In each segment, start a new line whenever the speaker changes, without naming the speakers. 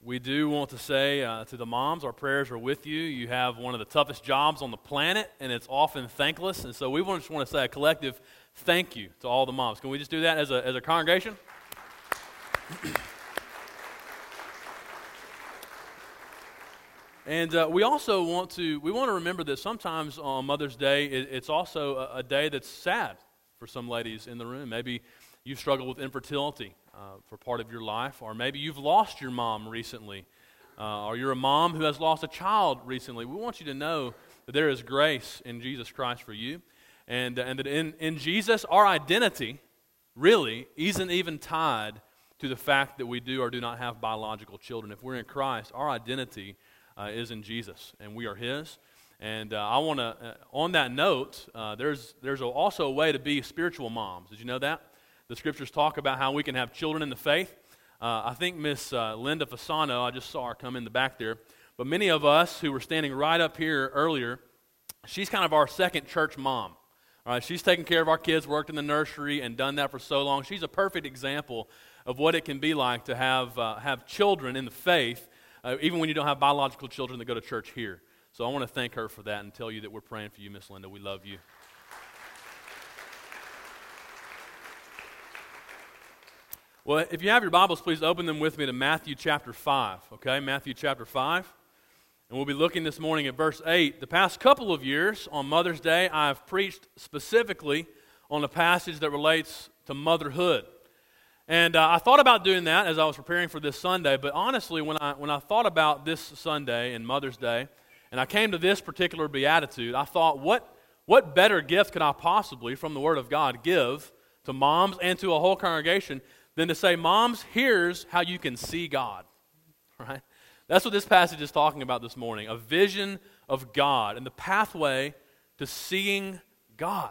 We do want to say to the moms, our prayers are with you. You have one of the toughest jobs on the planet, and it's often thankless. And so we just want to say a collective thank you to all the moms. Can we just do that as a congregation? And we also want to remember that sometimes on Mother's Day, it's also a day that's sad for some ladies in the room. Maybe you've struggled with infertility for part of your life, or maybe you've lost your mom recently, or you're a mom who has lost a child recently. We want you to know that there is grace in Jesus Christ for you, and that in Jesus, our identity really isn't even tied to the fact that we do or do not have biological children. If we're in Christ, our identity is in Jesus, and we are His. And I want to, on that note, there's also a way to be spiritual moms. Did you know that? The Scriptures talk about how we can have children in the faith. I think Miss Linda Fasano, I just saw her come in the back there, but many of us who were standing right up here earlier, she's kind of our second church mom. All right, she's taken care of our kids, worked in the nursery, and done that for so long. She's a perfect example of what it can be like to have children in the faith, even when you don't have biological children that go to church here. So I want to thank her for that and tell you that we're praying for you, Miss Linda. We love you. Well, if you have your Bibles, please open them with me to Matthew chapter 5, okay? Matthew chapter 5. And we'll be looking this morning at verse 8. The past couple of years on Mother's Day, I've preached specifically on a passage that relates to motherhood. And I thought about doing that as I was preparing for this Sunday, but honestly, when I thought about this Sunday and Mother's Day, and I came to this particular beatitude, I thought, what better gift could I possibly, from the Word of God, give to moms and to a whole congregation than to say, moms, here's how you can see God, right? That's what this passage is talking about this morning, a vision of God and the pathway to seeing God.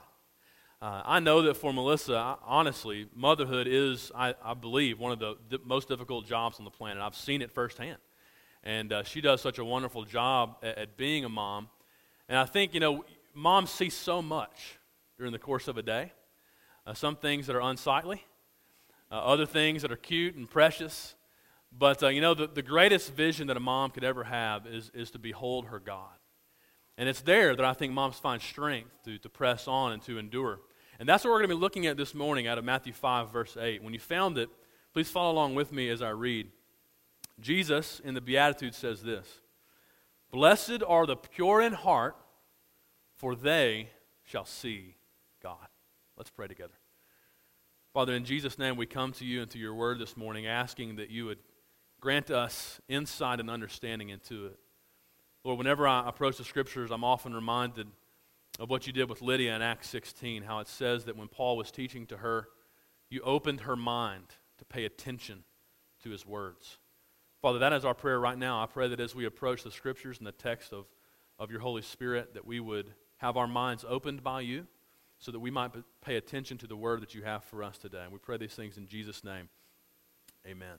I know that for Melissa, honestly, motherhood is, I believe, one of the most difficult jobs on the planet. I've seen it firsthand. And she does such a wonderful job at being a mom. And I think, moms see so much during the course of a day. Some things that are unsightly. Other things that are cute and precious. But, the greatest vision that a mom could ever have is to behold her God. And it's there that I think moms find strength to press on and to endure. And that's what we're going to be looking at this morning out of Matthew 5, verse 8. When you found it, please follow along with me as I read. Jesus, in the Beatitude, says this, "Blessed are the pure in heart, for they shall see God." Let's pray together. Father, in Jesus' name, we come to you and to your word this morning, asking that you would grant us insight and understanding into it. Lord, whenever I approach the Scriptures, I'm often reminded of what you did with Lydia in Acts 16, how it says that when Paul was teaching to her, you opened her mind to pay attention to his words. Father, that is our prayer right now. I pray that as we approach the Scriptures and the text of your Holy Spirit, that we would have our minds opened by you, so that we might pay attention to the word that you have for us today. And we pray these things in Jesus' name. Amen.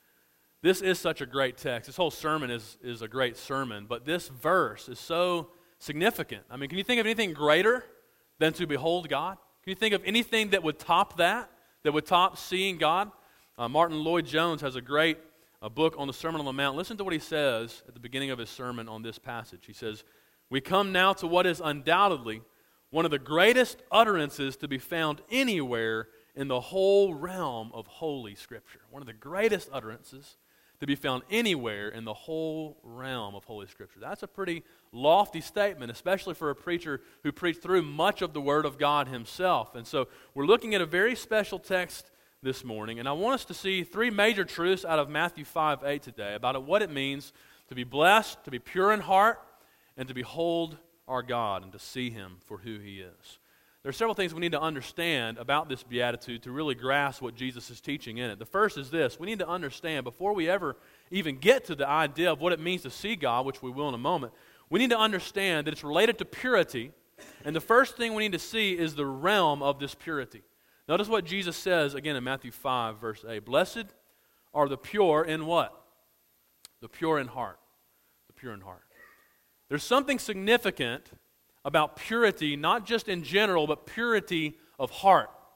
This is such a great text. This whole sermon is a great sermon, but this verse is so significant. I mean, can you think of anything greater than to behold God? Can you think of anything that would top that would top seeing God? Martin Lloyd-Jones has a great book on the Sermon on the Mount. Listen to what he says at the beginning of his sermon on this passage. He says, "We come now to what is undoubtedly one of the greatest utterances to be found anywhere in the whole realm of Holy Scripture." One of the greatest utterances to be found anywhere in the whole realm of Holy Scripture. That's a pretty lofty statement, especially for a preacher who preached through much of the Word of God himself. And so we're looking at a very special text this morning, and I want us to see three major truths out of Matthew 5:8 today about what it means to be blessed, to be pure in heart, and to behold our God and to see Him for who He is. There are several things we need to understand about this beatitude to really grasp what Jesus is teaching in it. The first is this: we need to understand, before we ever even get to the idea of what it means to see God, which we will in a moment, we need to understand that it's related to purity, and the first thing we need to see is the realm of this purity. Notice what Jesus says again in Matthew 5, verse 8. "Blessed are the pure in" what? The pure in heart. The pure in heart. There's something significant about purity, not just in general, but purity of heart.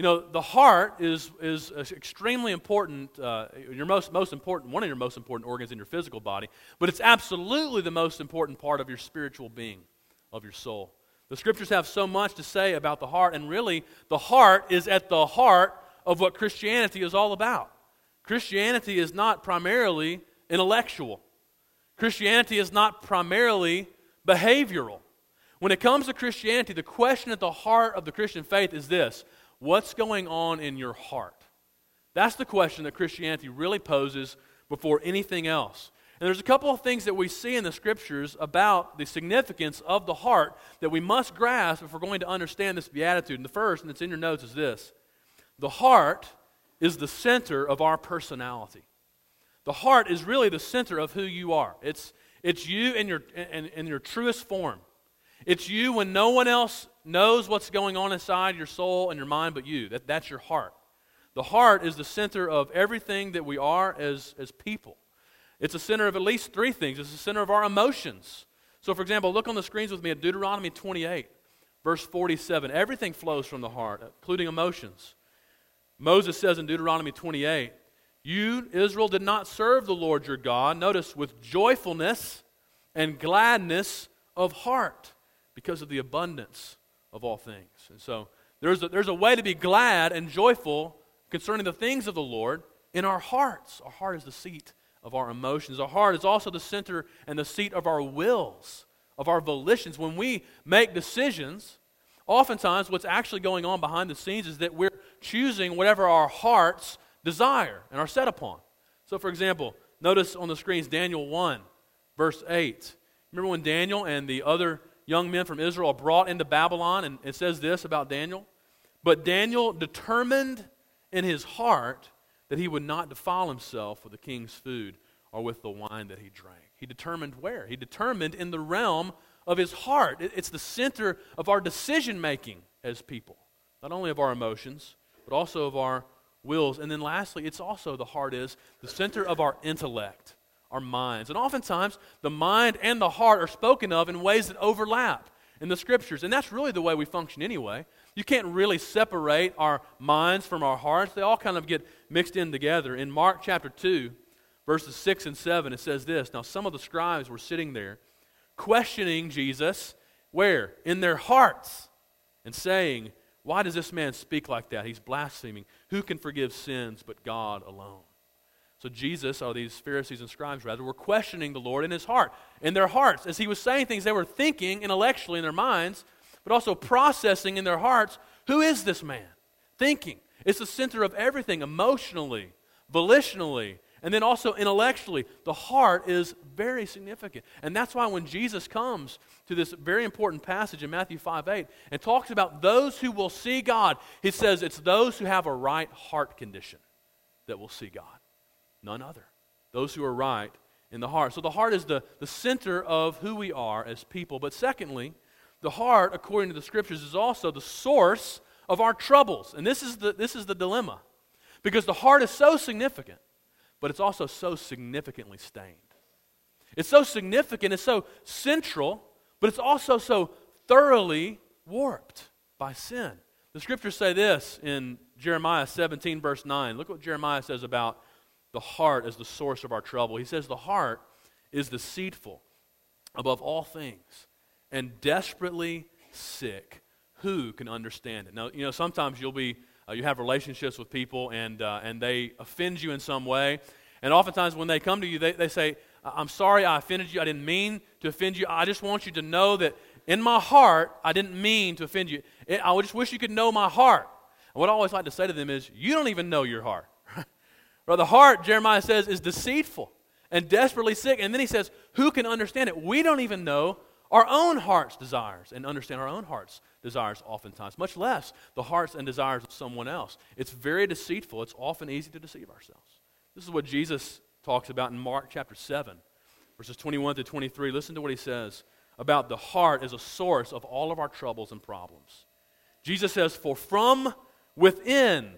The heart is extremely important, your most important, one of your most important organs in your physical body, but it's absolutely the most important part of your spiritual being, of your soul. The Scriptures have so much to say about the heart, and really, the heart is at the heart of what Christianity is all about. Christianity is not primarily intellectual. Christianity is not primarily behavioral. When it comes to Christianity, the question at the heart of the Christian faith is this: what's going on in your heart? That's the question that Christianity really poses before anything else. And there's a couple of things that we see in the Scriptures about the significance of the heart that we must grasp if we're going to understand this beatitude. And the first, and it's in your notes, is this: the heart is the center of our personality. The heart is really the center of who you are. It's you in your truest form. It's you when no one else knows what's going on inside your soul and your mind but you. That's your heart. The heart is the center of everything that we are as people. It's the center of at least three things. It's the center of our emotions. So, for example, look on the screens with me at Deuteronomy 28, verse 47. Everything flows from the heart, including emotions. Moses says in Deuteronomy 28, "You, Israel, did not serve the Lord your God," notice, "with joyfulness and gladness of heart, because of the abundance of all things." And so there's a way to be glad and joyful concerning the things of the Lord in our hearts. Our heart is the seat of our emotions. Our heart is also the center and the seat of our wills, of our volitions. When we make decisions, oftentimes what's actually going on behind the scenes is that we're choosing whatever our hearts desire and are set upon. So, for example, notice on the screens Daniel 1, verse 8. Remember when Daniel and the other young men from Israel are brought into Babylon, and it says this about Daniel: "But Daniel determined in his heart that he would not defile himself with the king's food or with the wine that he drank." He determined where? He determined in the realm of his heart. It's the center of our decision-making as people, not only of our emotions, but also of our wills. And then lastly, it's also, the heart is the center of our intellect, our minds. And oftentimes, the mind and the heart are spoken of in ways that overlap in the Scriptures. And that's really the way we function anyway. You can't really separate our minds from our hearts. They all kind of get mixed in together. In Mark chapter 2, verses 6 and 7, it says this: "Now some of the scribes were sitting there, questioning Jesus," where? "In their hearts, and saying, 'Why does this man speak like that? He's blaspheming. Who can forgive sins but God alone?'" So Jesus, or these Pharisees and scribes rather, were questioning the Lord in his heart, in their hearts. As he was saying things, they were thinking intellectually in their minds, but also processing in their hearts, who is this man? Thinking. It's the center of everything, emotionally, volitionally, and then also intellectually. The heart is very significant. And that's why when Jesus comes to this very important passage in Matthew 5:8 and talks about those who will see God, he says it's those who have a right heart condition that will see God. None other. Those who are right in the heart. So the heart is the center of who we are as people. But secondly, the heart, according to the Scriptures, is also the source of our troubles. And this is the dilemma. Because the heart is so significant, but it's also so significantly stained. It's so significant, it's so central, but it's also so thoroughly warped by sin. The Scriptures say this in Jeremiah 17, verse 9. Look what Jeremiah says about the heart as the source of our trouble. He says, "The heart is deceitful above all things and desperately sick. Who can understand it?" Now, sometimes you have relationships with people and they offend you in some way. And oftentimes when they come to you, they say, "I'm sorry I offended you. I didn't mean to offend you. I just want you to know that in my heart, I didn't mean to offend you. I just wish you could know my heart." And what I always like to say to them is, you don't even know your heart. But the heart, Jeremiah says, is deceitful and desperately sick. And then he says, who can understand it? We don't even know our own heart's desires and understand our own heart's desires oftentimes, much less the hearts and desires of someone else. It's very deceitful. It's often easy to deceive ourselves. This is what Jesus talks about in Mark chapter 7, verses 21 to 23. Listen to what he says about the heart as a source of all of our troubles and problems. Jesus says, "For from within,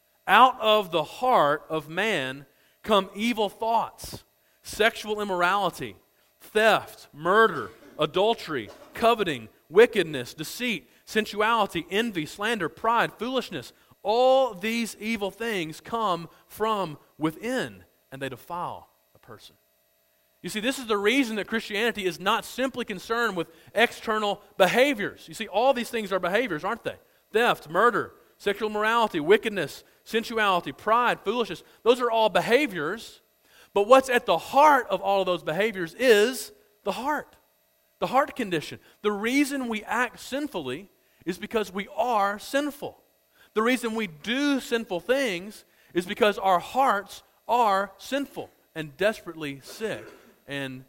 out of the heart of man, come evil thoughts, sexual immorality, theft, murder, adultery, coveting, wickedness, deceit, sensuality, envy, slander, pride, foolishness. all these evil things come from within, and they defile a person. You see, this is the reason that Christianity is not simply concerned with external behaviors. You see, all these things are behaviors, aren't they? Theft, murder, sexual immorality, wickedness, sensuality, pride, foolishness. Those are all behaviors. But what's at the heart of all of those behaviors is the heart condition. The reason we act sinfully is because we are sinful. The reason we do sinful things is because our hearts are sinful and desperately sick and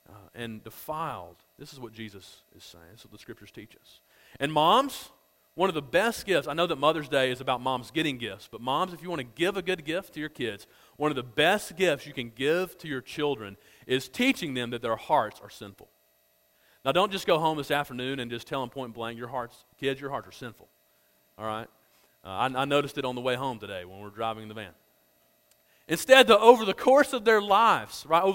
defiled. This is what Jesus is saying. This is what the Scriptures teach us. And moms, one of the best gifts, I know that Mother's Day is about moms getting gifts, but moms, if you want to give a good gift to your kids, one of the best gifts you can give to your children is teaching them that their hearts are sinful. Now, don't just go home this afternoon and just tell them point blank, kids, your hearts are sinful. All right? I noticed it on the way home today when we were driving in the van. Instead, over the course of their lives, right,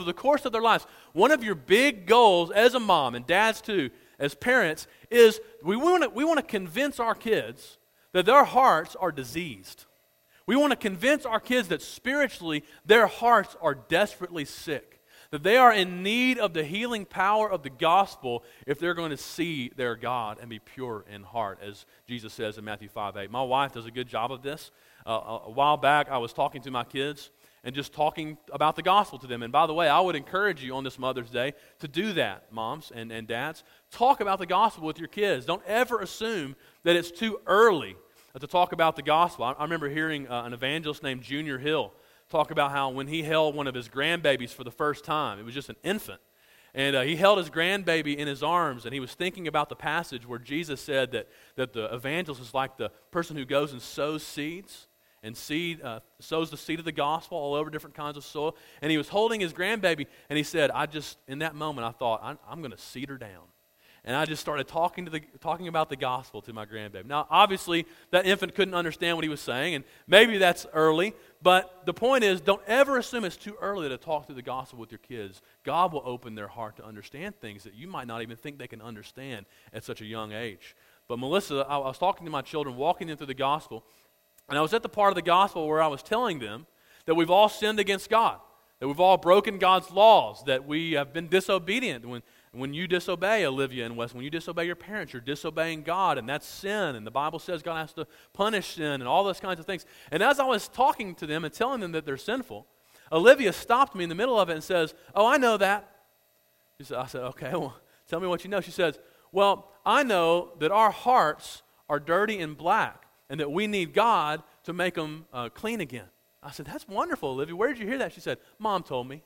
one of your big goals as a mom, and dads too, as parents, is we want to convince our kids that their hearts are diseased. We want to convince our kids that spiritually their hearts are desperately sick, that they are in need of the healing power of the gospel if they're going to see their God and be pure in heart, as Jesus says in Matthew 5:8. My wife does a good job of this. A while back, I was talking to my kids and just talking about the gospel to them. And by the way, I would encourage you on this Mother's Day to do that, moms and dads. Talk about the gospel with your kids. Don't ever assume that it's too early to talk about the gospel. I remember hearing an evangelist named Junior Hill talk about how when he held one of his grandbabies for the first time, it was just an infant, and he held his grandbaby in his arms, and he was thinking about the passage where Jesus said that the evangelist is like the person who goes and sows seeds, and sows the seed of the gospel all over different kinds of soil. And he was holding his grandbaby, and he said, in that moment, I thought, I'm going to seed her down. And I just started talking about the gospel to my grandbaby. Now, obviously, that infant couldn't understand what he was saying, and maybe that's early, but the point is, don't ever assume it's too early to talk through the gospel with your kids. God will open their heart to understand things that you might not even think they can understand at such a young age. But Melissa, I was talking to my children, walking them through the gospel, and I was at the part of the gospel where I was telling them that we've all sinned against God, that we've all broken God's laws, that we have been disobedient. When you disobey, Olivia and Wes, when you disobey your parents, you're disobeying God, and that's sin, and the Bible says God has to punish sin and all those kinds of things. And as I was talking to them and telling them that they're sinful, Olivia stopped me in the middle of it and says, "Oh, I know that." I said, "Okay, well, tell me what you know." She says, "Well, I know that our hearts are dirty and black, and that we need God to make them clean again." I said, "That's wonderful, Olivia. Where did you hear that?" She said, "Mom told me."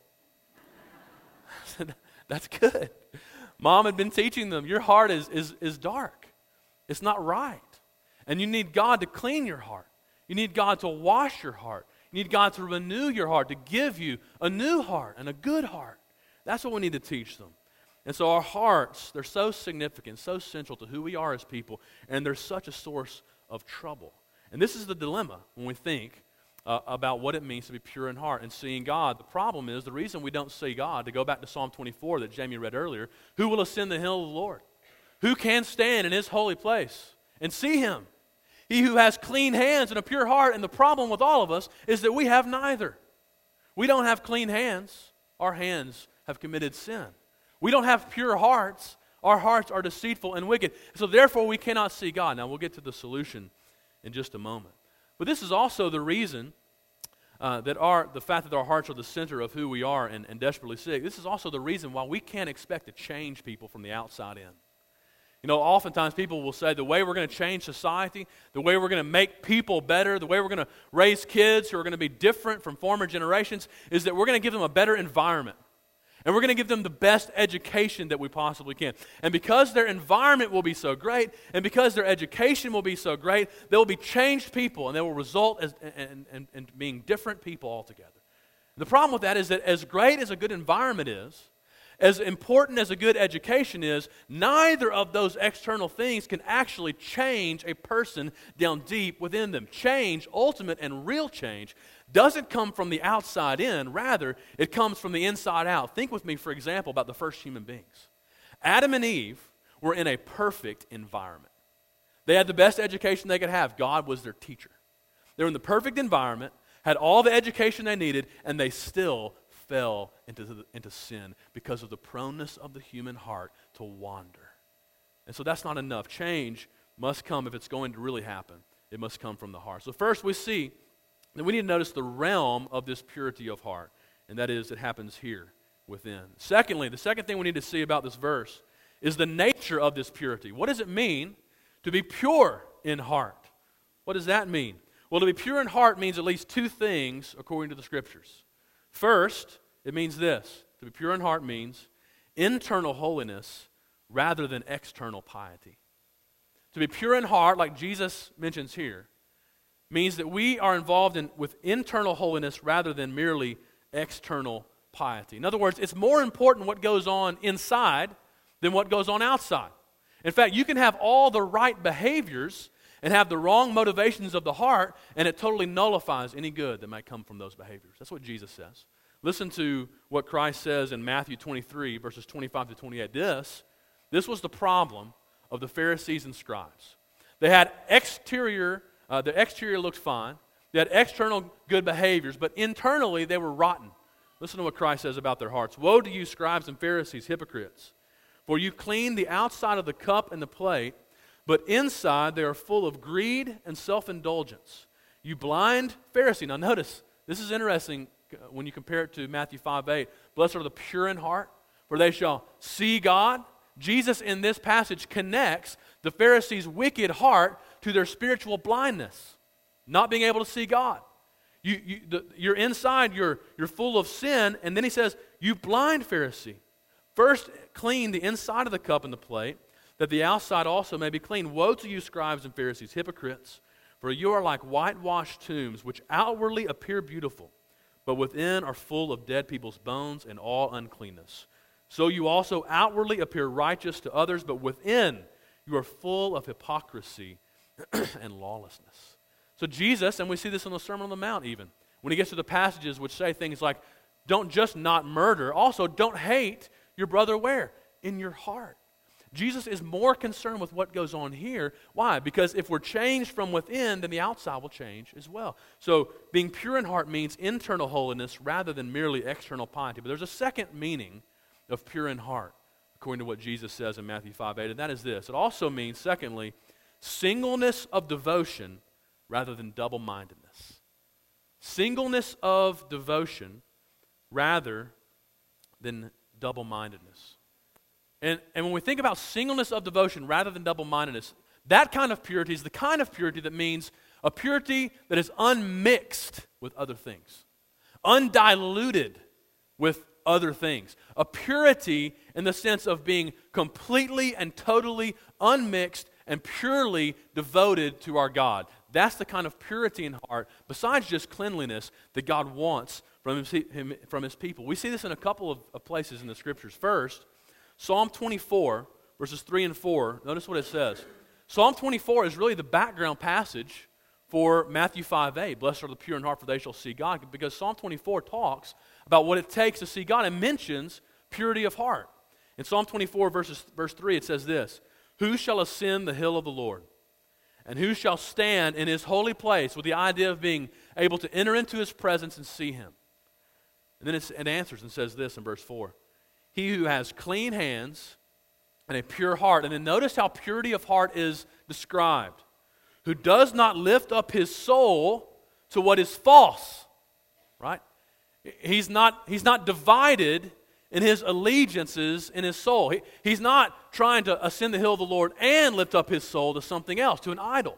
I said, "That's good." Mom had been teaching them, your heart is dark. It's not right. And you need God to clean your heart. You need God to wash your heart. You need God to renew your heart, to give you a new heart and a good heart. That's what we need to teach them. And so our hearts, they're so significant, so central to who we are as people, and they're such a source of trouble. And this is the dilemma when we think about what it means to be pure in heart and seeing God. The problem is, the reason we don't see God, to go back to Psalm 24 that Jamie read earlier, who will ascend the hill of the Lord? Who can stand in His holy place and see Him? He who has clean hands and a pure heart. And the problem with all of us is that we have neither. We don't have clean hands. Our hands have committed sin. We don't have pure hearts. Our hearts are deceitful and wicked. So therefore we cannot see God. Now we'll get to the solution in just a moment. But this is also the reason the fact that our hearts are the center of who we are and desperately sick, this is also the reason why we can't expect to change people from the outside in. You know, oftentimes people will say the way we're going to change society, the way we're going to make people better, the way we're going to raise kids who are going to be different from former generations is that we're going to give them a better environment. And we're going to give them the best education that we possibly can. And because their environment will be so great, and because their education will be so great, they will be changed people, and they will result in being different people altogether. And the problem with that is that as great as a good environment is, as important as a good education is, neither of those external things can actually change a person down deep within them. Change, ultimate and real change, doesn't come from the outside in. Rather, it comes from the inside out. Think with me, for example, about the first human beings. Adam and Eve were in a perfect environment. They had the best education they could have. God was their teacher. They were in the perfect environment, had all the education they needed, and they still fell into sin because of the proneness of the human heart to wander. And so that's not enough. Change must come if it's going to really happen. It must come from the heart. So first we see that we need to notice the realm of this purity of heart, and that is it happens here within. Secondly, the second thing we need to see about this verse is the nature of this purity. What does it mean to be pure in heart? What does that mean? Well, to be pure in heart means at least two things according to the Scriptures. First, it means this. To be pure in heart means internal holiness rather than external piety. To be pure in heart, like Jesus mentions here, means that we are involved with internal holiness rather than merely external piety. In other words, it's more important what goes on inside than what goes on outside. In fact, you can have all the right behaviors and have the wrong motivations of the heart, and it totally nullifies any good that might come from those behaviors. That's what Jesus says. Listen to what Christ says in Matthew 23, verses 25 to 28. This was the problem of the Pharisees and scribes. They had the exterior looked fine. They had external good behaviors, but internally they were rotten. Listen to what Christ says about their hearts. Woe to you, scribes and Pharisees, hypocrites! For you clean the outside of the cup and the plate, but inside they are full of greed and self-indulgence. You blind Pharisee. Now notice, this is interesting when you compare it to Matthew 5:8. Blessed are the pure in heart, for they shall see God. Jesus in this passage connects the Pharisees' wicked heart to their spiritual blindness, not being able to see God. You're inside, you're full of sin, and then he says, you blind Pharisee. First clean the inside of the cup and the plate, that the outside also may be clean. Woe to you, scribes and Pharisees, hypocrites, for you are like whitewashed tombs, which outwardly appear beautiful, but within are full of dead people's bones and all uncleanness. So you also outwardly appear righteous to others, but within you are full of hypocrisy and lawlessness. So Jesus, and we see this in the Sermon on the Mount even, when he gets to the passages which say things like, don't just not murder, also don't hate your brother where? In your heart. Jesus is more concerned with what goes on here. Why? Because if we're changed from within, then the outside will change as well. So being pure in heart means internal holiness rather than merely external piety. But there's a second meaning of pure in heart, according to what Jesus says in Matthew 5:8, and that is this. It also means, secondly, singleness of devotion rather than double-mindedness. Singleness of devotion rather than double-mindedness. And when we think about singleness of devotion rather than double-mindedness, that kind of purity is the kind of purity that means a purity that is unmixed with other things, undiluted with other things. A purity in the sense of being completely and totally unmixed and purely devoted to our God. That's the kind of purity in heart, besides just cleanliness, that God wants from His people. We see this in a couple of places in the Scriptures. First, Psalm 24, verses 3 and 4. Notice what it says. Psalm 24 is really the background passage for Matthew 5:8. Blessed are the pure in heart, for they shall see God. Because Psalm 24 talks about what it takes to see God and mentions purity of heart. In Psalm 24, verse 3, it says this, who shall ascend the hill of the Lord? And who shall stand in His holy place, with the idea of being able to enter into His presence and see Him? And then it answers and says this in verse 4. He who has clean hands and a pure heart. And then notice how purity of heart is described. Who does not lift up his soul to what is false. Right? He's not divided in his allegiances in his soul. He's not trying to ascend the hill of the Lord and lift up his soul to something else, to an idol.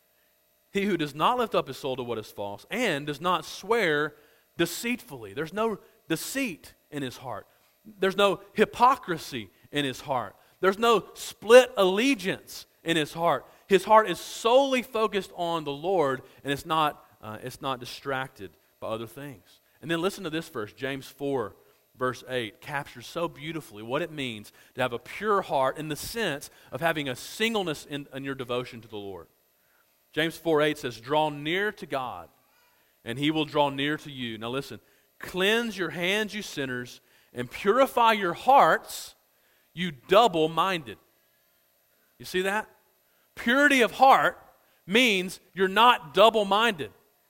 He who does not lift up his soul to what is false and does not swear deceitfully. There's no deceit in his heart. There's no hypocrisy in his heart. There's no split allegiance in his heart. His heart is solely focused on the Lord, and it's not distracted by other things. And then listen to this verse, James 4, verse 8, captures so beautifully what it means to have a pure heart in the sense of having a singleness in your devotion to the Lord. James 4:8 says, draw near to God, and He will draw near to you. Now listen, cleanse your hands, you sinners, and purify your hearts, you double-minded. You see that? Purity of heart means you're not double-minded.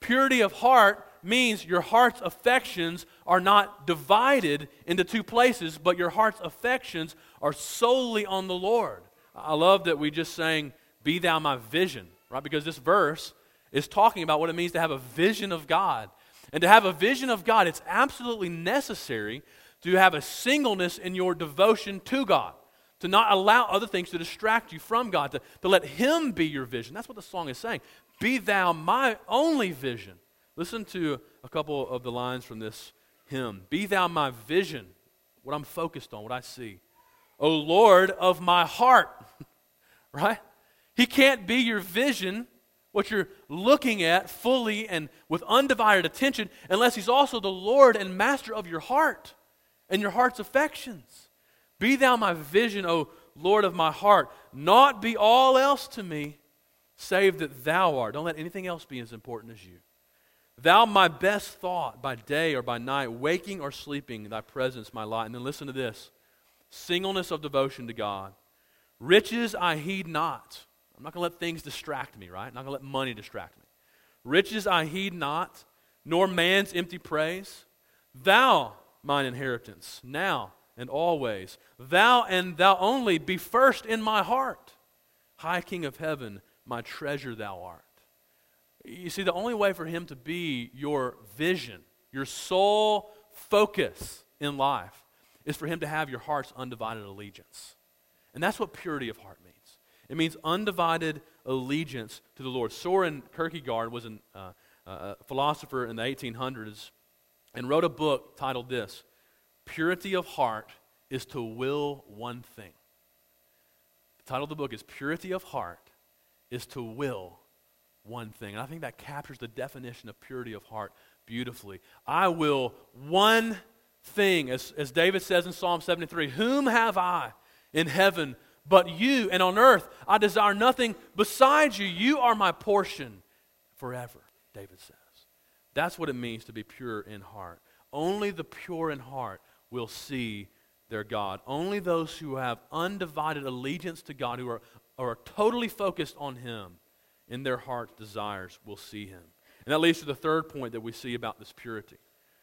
Purity of heart means your heart's affections are not divided into two places, but your heart's affections are solely on the Lord. I love that we just sang, "Be thou my vision," right? Because this verse is talking about what it means to have a vision of God. And to have a vision of God, it's absolutely necessary to have a singleness in your devotion to God, to not allow other things to distract you from God, to let Him be your vision. That's what the song is saying. Be thou my only vision. Listen to a couple of the lines from this hymn. Be thou my vision, what I'm focused on, what I see. O Lord of my heart, right? He can't be your vision, what you're looking at fully and with undivided attention, unless He's also the Lord and master of your heart and your heart's affections. Be thou my vision, O Lord of my heart. Naught be all else to me, save that thou art. Don't let anything else be as important as you. Thou my best thought by day or by night, waking or sleeping, thy presence my light. And then listen to this. Singleness of devotion to God. Riches I heed not. I'm not going to let things distract me, right? I'm not going to let money distract me. Riches I heed not, nor man's empty praise. Thou mine inheritance, now and always. Thou and thou only be first in my heart. High King of heaven, my treasure thou art. You see, the only way for Him to be your vision, your sole focus in life, is for Him to have your heart's undivided allegiance. And that's what purity of heart means. It means undivided allegiance to the Lord. Soren Kierkegaard was a philosopher in the 1800s and wrote a book titled this, Purity of Heart is to Will One Thing. The title of the book is Purity of Heart is to Will One Thing. And I think that captures the definition of purity of heart beautifully. I will one thing, as David says in Psalm 73, whom have I in heaven but you, and on earth I desire nothing besides you. You are my portion forever, David says. That's what it means to be pure in heart. Only the pure in heart will see their God. Only those who have undivided allegiance to God, who are totally focused on Him in their heart's desires, will see Him. And that leads to the third point that we see about this purity.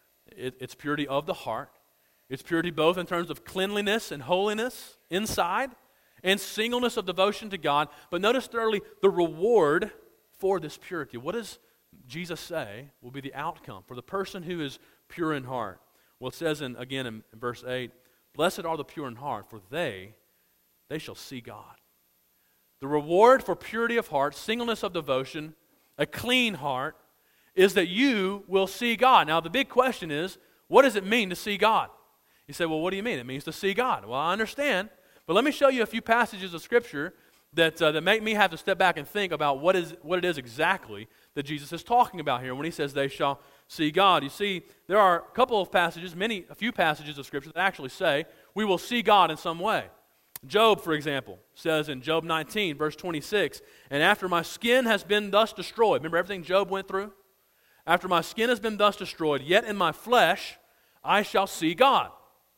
It's purity of the heart. It's purity both in terms of cleanliness and holiness inside, and singleness of devotion to God. But notice thirdly, the reward for this purity. What does Jesus say will be the outcome for the person who is pure in heart? Well, it says again in verse 8, blessed are the pure in heart, for they shall see God. The reward for purity of heart, singleness of devotion, a clean heart, is that you will see God. Now, the big question is, what does it mean to see God? You say, well, what do you mean? It means to see God. Well, I understand, but let me show you a few passages of Scripture that make me have to step back and think about what it is exactly that Jesus is talking about here when He says they shall see God. You see, there are a couple of passages, a few passages of Scripture that actually say we will see God in some way. Job, for example, says in Job 19, verse 26, and after my skin has been thus destroyed, remember everything Job went through? After my skin has been thus destroyed, yet in my flesh I shall see God.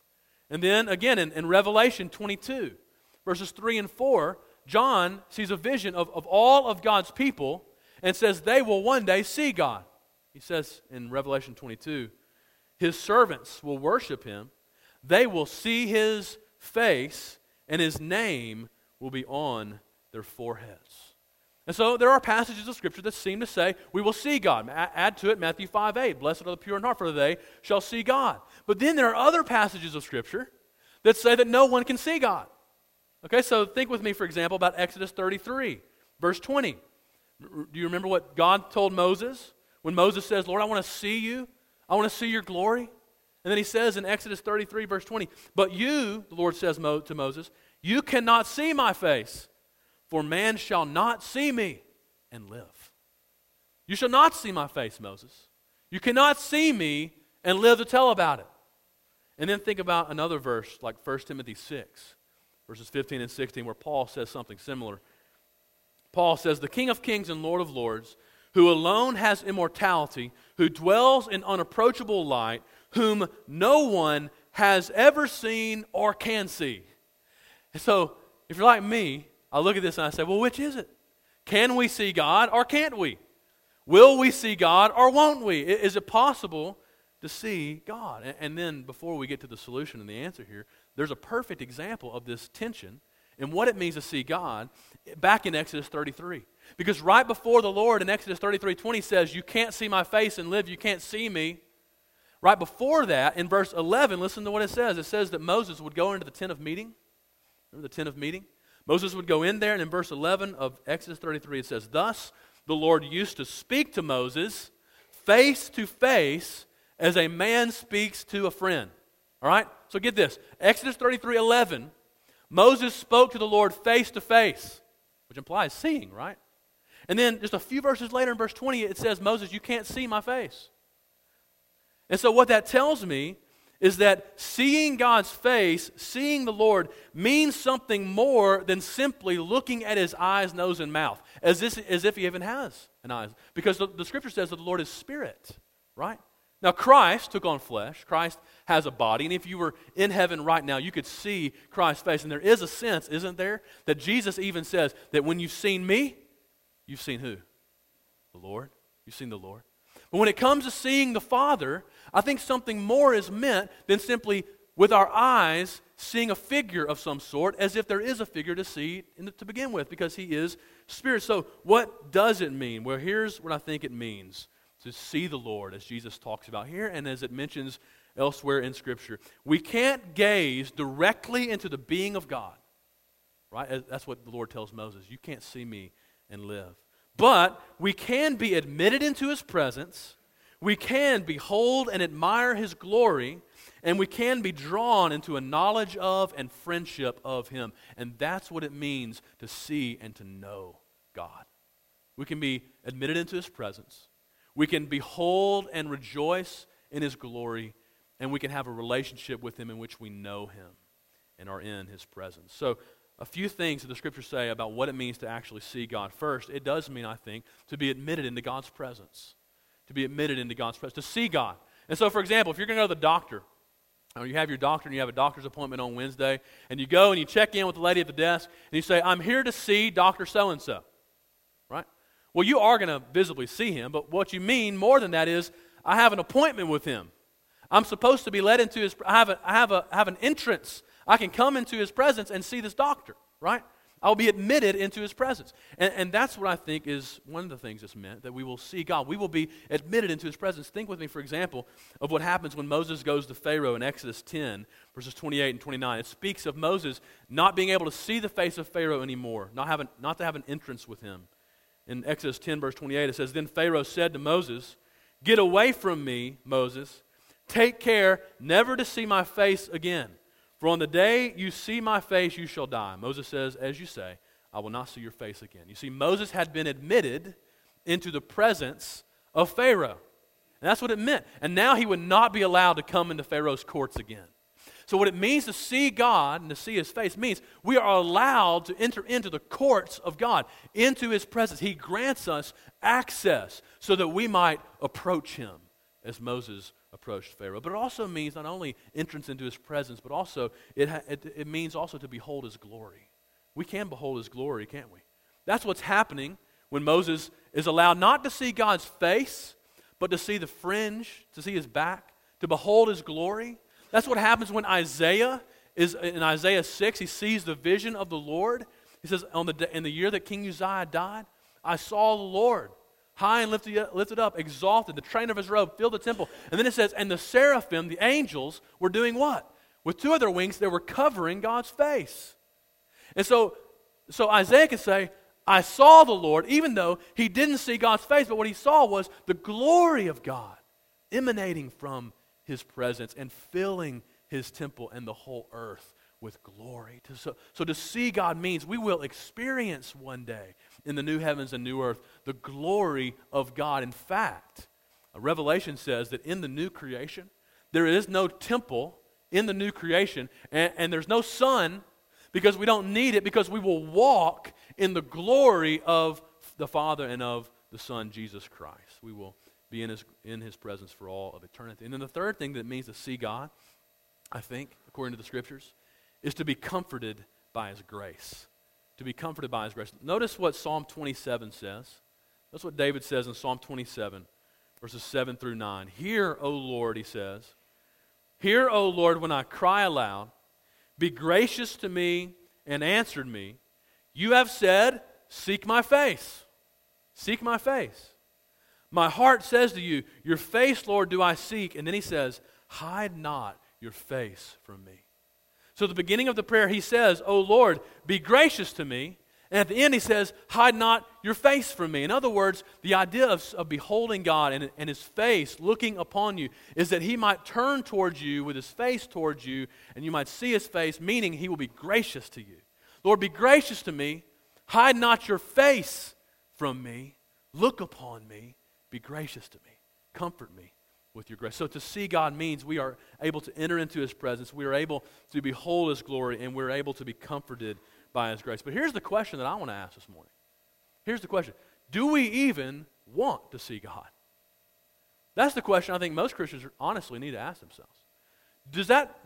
And then again in Revelation 22, verses 3 and 4, John sees a vision of all of God's people and says they will one day see God. He says in Revelation 22, His servants will worship Him, they will see His face, and His name will be on their foreheads. And so there are passages of Scripture that seem to say we will see God. Add to it Matthew 5:8, blessed are the pure in heart, for they shall see God. But then there are other passages of Scripture that say that no one can see God. Okay, so think with me, for example, about Exodus 33, verse 20. Do you remember what God told Moses? When Moses says, Lord, I want to see you. I want to see your glory. And then He says in Exodus 33, verse 20, but you, the Lord says to Moses, you cannot see my face, for man shall not see me and live. You shall not see my face, Moses. You cannot see me and live to tell about it. And then think about another verse like 1 Timothy 6, verses 15 and 16, where Paul says something similar. Paul says, the King of kings and Lord of lords, who alone has immortality, who dwells in unapproachable light, whom no one has ever seen or can see. And so, if you're like me, I look at this and I say, well, which is it? Can we see God or can't we? Will we see God or won't we? Is it possible to see God? And then before we get to the solution and the answer here, there's a perfect example of this tension and what it means to see God back in Exodus 33. Because right before the Lord in Exodus 33:20 says, you can't see my face and live, you can't see me. Right before that, in verse 11, listen to what it says. It says that Moses would go into the tent of meeting. Remember the tent of meeting? Moses would go in there, and in verse 11 of Exodus 33, it says, thus the Lord used to speak to Moses face to face as a man speaks to a friend. All right? So get this. Exodus 33:11, Moses spoke to the Lord face to face, which implies seeing, right? And then just a few verses later in verse 20, it says, Moses, you can't see my face. And so what that tells me is that seeing God's face, seeing the Lord, means something more than simply looking at His eyes, nose, and mouth, as if He even has an eye. Because the Scripture says that the Lord is spirit, right? Now Christ took on flesh. Christ has a body, and if you were in heaven right now, you could see Christ's face. And there is a sense, isn't there, that Jesus even says that when you've seen me, you've seen who? The Lord. You've seen the Lord. But when it comes to seeing the Father, I think something more is meant than simply with our eyes seeing a figure of some sort, as if there is a figure to see to begin with, because He is spirit. So what does it mean? Well, here's what I think it means to see the Lord, as Jesus talks about here and as it mentions elsewhere in Scripture. We can't gaze directly into the being of God, right? That's what the Lord tells Moses. You can't see me and live. But we can be admitted into His presence, we can behold and admire His glory, and we can be drawn into a knowledge of and friendship of Him. And that's what it means to see and to know God. We can be admitted into His presence, we can behold and rejoice in His glory, and we can have a relationship with Him in which we know Him and are in His presence. So, a few things that the Scriptures say about what it means to actually see God. First, it does mean, I think, to be admitted into God's presence. To be admitted into God's presence, to see God. And so, for example, if you're going to go to the doctor, or you have your doctor and you have a doctor's appointment on Wednesday, and you go and you check in with the lady at the desk, and you say, I'm here to see Dr. So-and-so. Right? Well, you are going to visibly see him, but what you mean more than that is, I have an appointment with him. I'm supposed to be led into his, I have an entrance. I can come into His presence and see this doctor, right? I'll be admitted into His presence. And that's what I think is one of the things that's meant, that we will see God. We will be admitted into His presence. Think with me, for example, of what happens when Moses goes to Pharaoh in Exodus 10, verses 28 and 29. It speaks of Moses not being able to see the face of Pharaoh anymore, not to have an entrance with him. In Exodus 10, verse 28, it says, Then Pharaoh said to Moses, Get away from me, Moses. Take care never to see my face again. For on the day you see my face, you shall die. Moses says, as you say, I will not see your face again. You see, Moses had been admitted into the presence of Pharaoh. And that's what it meant. And now he would not be allowed to come into Pharaoh's courts again. So what it means to see God and to see His face means we are allowed to enter into the courts of God, into His presence. He grants us access so that we might approach Him as Moses approached Pharaoh. But it also means not only entrance into His presence, but also it means also to behold His glory. We can behold His glory, can't we? That's what's happening when Moses is allowed not to see God's face, but to see the fringe, to see His back, to behold His glory. That's what happens when Isaiah is in Isaiah 6. He sees the vision of the Lord. He says, in the year that King Uzziah died, I saw the Lord high and lifted up, exalted. The train of His robe filled the temple. And then it says, and the seraphim, the angels, were doing what? With two of their wings, they were covering God's face. And so Isaiah could say, I saw the Lord, even though he didn't see God's face, but what he saw was the glory of God emanating from His presence and filling His temple and the whole earth with glory. So to see God means we will experience one day in the new heavens and new earth the glory of God. In fact, Revelation says that in the new creation, there is no temple in the new creation, and there's no sun because we don't need it, because we will walk in the glory of the Father and of the Son, Jesus Christ. We will be in His presence for all of eternity. And then the third thing that it means to see God, I think, according to the Scriptures, is to be comforted by His grace. To be comforted by His grace. Notice what Psalm 27 says. That's what David says in Psalm 27, verses 7 through 9. Hear, O Lord, he says. Hear, O Lord, when I cry aloud. Be gracious to me and answered me. You have said, seek my face. Seek my face. My heart says to you, your face, Lord, do I seek. And then he says, hide not your face from me. So at the beginning of the prayer, he says, O Lord, be gracious to me. And at the end, he says, hide not your face from me. In other words, the idea of beholding God and his face looking upon you is that he might turn towards you with his face towards you, and you might see his face, meaning he will be gracious to you. Lord, be gracious to me. Hide not your face from me. Look upon me. Be gracious to me. Comfort me with your grace. So to see God means we are able to enter into his presence. We are able to behold his glory, and we're able to be comforted by his grace. But here's the question that I want to ask this morning. Here's the question. Do we even want to see God? That's the question I think most Christians honestly need to ask themselves. Does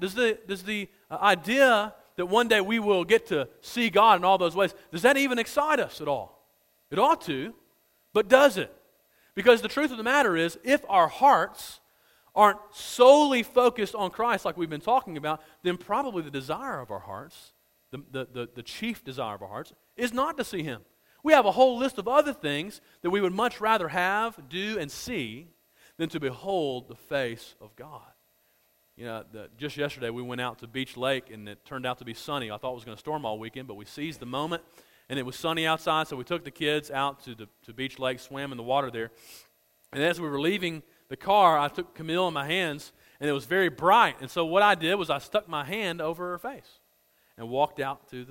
the idea that one day we will get to see God in all those ways, does that even excite us at all? It ought to, but does it? Because the truth of the matter is, if our hearts aren't solely focused on Christ like we've been talking about, then probably the desire of our hearts, the chief desire of our hearts, is not to see him. We have a whole list of other things that we would much rather have, do, and see than to behold the face of God. You know, just yesterday we went out to Beach Lake, and it turned out to be sunny. I thought it was going to storm all weekend, but we seized the moment, and it was sunny outside, so we took the kids out to Beach Lake, swam in the water there. And as we were leaving the car, I took Camille in my hands, and it was very bright. And so what I did was I stuck my hand over her face and walked out to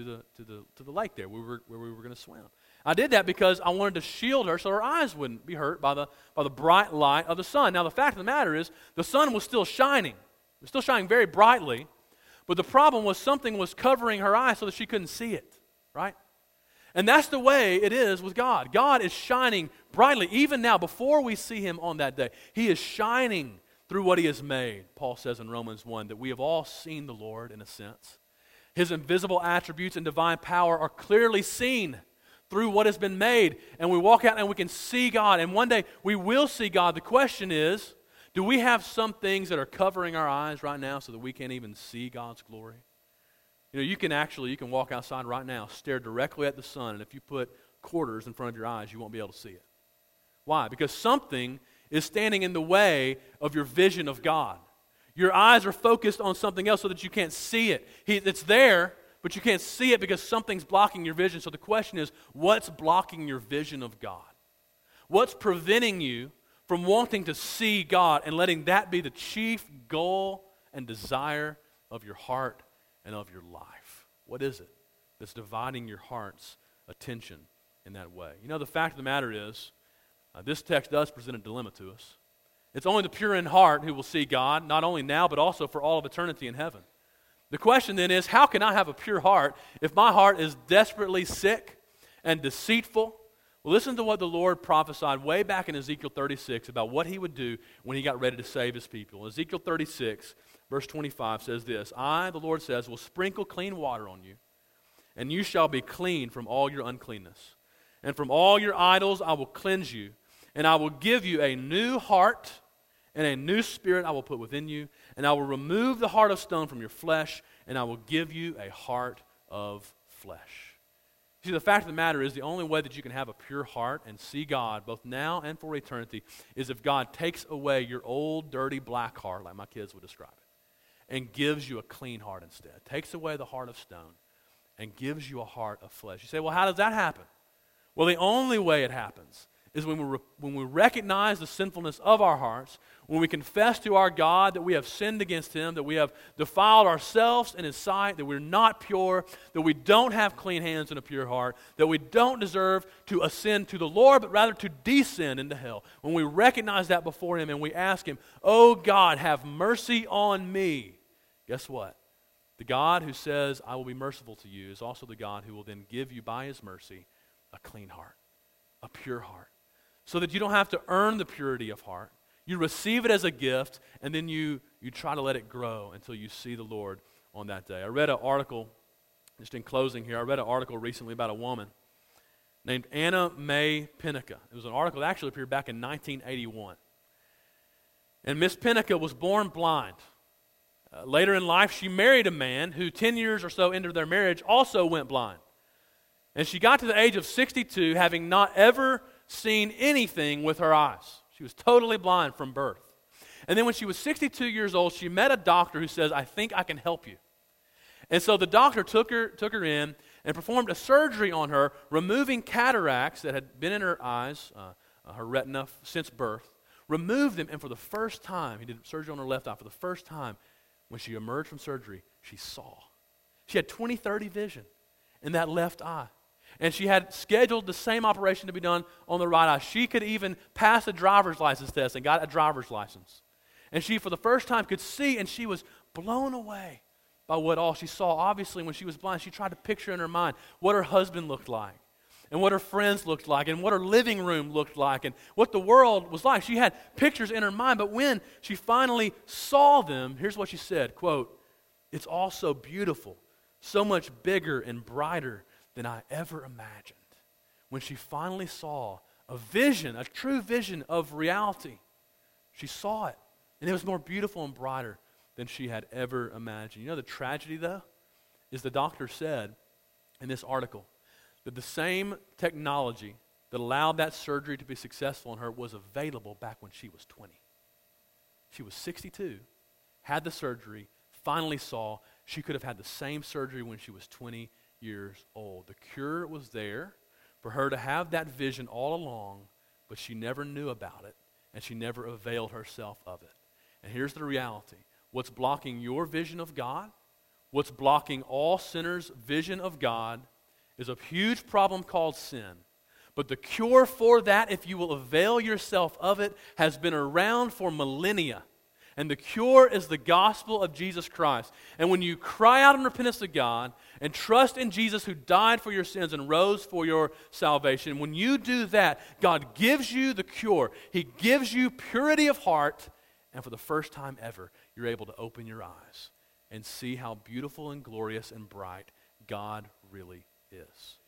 the lake there where we were going to swim. I did that because I wanted to shield her so her eyes wouldn't be hurt by the bright light of the sun. Now the fact of the matter is, the sun was still shining. It was still shining very brightly, but the problem was something was covering her eyes so that she couldn't see it, right? And that's the way it is with God. God is shining brightly, even now, before we see him on that day. He is shining through what he has made. Paul says in Romans 1 that we have all seen the Lord in a sense. His invisible attributes and divine power are clearly seen through what has been made. And we walk out and we can see God. And one day we will see God. The question is, do we have some things that are covering our eyes right now so that we can't even see God's glory? You know, you can walk outside right now, stare directly at the sun, and if you put quarters in front of your eyes, you won't be able to see it. Why? Because something is standing in the way of your vision of God. Your eyes are focused on something else so that you can't see it. It's there, but you can't see it because something's blocking your vision. So the question is, what's blocking your vision of God? What's preventing you from wanting to see God and letting that be the chief goal and desire of your heart and of your life? What is it that's dividing your heart's attention in that way? You know, the fact of the matter is, this text does present a dilemma to us. It's only the pure in heart who will see God, not only now, but also for all of eternity in heaven. The question then is, how can I have a pure heart if my heart is desperately sick and deceitful? Well, listen to what the Lord prophesied way back in Ezekiel 36 about what he would do when he got ready to save his people. Ezekiel 36, verse 25 says this, I, the Lord says, will sprinkle clean water on you, and you shall be clean from all your uncleanness. And from all your idols I will cleanse you, and I will give you a new heart, and a new spirit I will put within you, and I will remove the heart of stone from your flesh, and I will give you a heart of flesh. See, the fact of the matter is the only way that you can have a pure heart and see God, both now and for eternity, is if God takes away your old, dirty, black heart, like my kids would describe it, and gives you a clean heart instead. Takes away the heart of stone and gives you a heart of flesh. You say, well, how does that happen? Well, the only way it happens is when we recognize the sinfulness of our hearts, when we confess to our God that we have sinned against him, that we have defiled ourselves in his sight, that we're not pure, that we don't have clean hands and a pure heart, that we don't deserve to ascend to the Lord, but rather to descend into hell. When we recognize that before him and we ask him, oh God, have mercy on me, guess what? The God who says, I will be merciful to you, is also the God who will then give you by his mercy a clean heart, a pure heart, so that you don't have to earn the purity of heart. You receive it as a gift, and then you try to let it grow until you see the Lord on that day. I read an article, just in closing here, I read an article recently about a woman named Anna Mae Pinnica. It was an article that actually appeared back in 1981. And Miss Pinnica was born blind. Later in life, she married a man who 10 years or so into their marriage also went blind. And she got to the age of 62 having not ever seen anything with her eyes. She was totally blind from birth. And then when she was 62 years old, she met a doctor who says, "I think I can help you." And so the doctor took her in and performed a surgery on her, removing cataracts that had been in her eyes, her retina, since birth, removed them, and for the first time, he did surgery on her left eye. For the first time, when she emerged from surgery, she saw. She had 20/30 vision in that left eye. And she had scheduled the same operation to be done on the right eye. She could even pass a driver's license test and got a driver's license. And she, for the first time, could see, and she was blown away by what all she saw. Obviously, when she was blind, she tried to picture in her mind what her husband looked like, and what her friends looked like, and what her living room looked like, and what the world was like. She had pictures in her mind, but when she finally saw them, here's what she said, quote, "It's all so beautiful, so much bigger and brighter than I ever imagined." When she finally saw a vision, a true vision of reality, she saw it, and it was more beautiful and brighter than she had ever imagined. You know, the tragedy, though, is the doctor said in this article that the same technology that allowed that surgery to be successful in her was available back when she was 20. She was 62, had the surgery, finally saw. She could have had the same surgery when she was 20 years old. The cure was there for her to have that vision all along, but she never knew about it, and she never availed herself of it. And here's the reality. What's blocking your vision of God, what's blocking all sinners' vision of God, is a huge problem called sin. But the cure for that, if you will avail yourself of it, has been around for millennia. And the cure is the gospel of Jesus Christ. And when you cry out in repentance to God and trust in Jesus who died for your sins and rose for your salvation, when you do that, God gives you the cure. He gives you purity of heart, and for the first time ever, you're able to open your eyes and see how beautiful and glorious and bright God really is.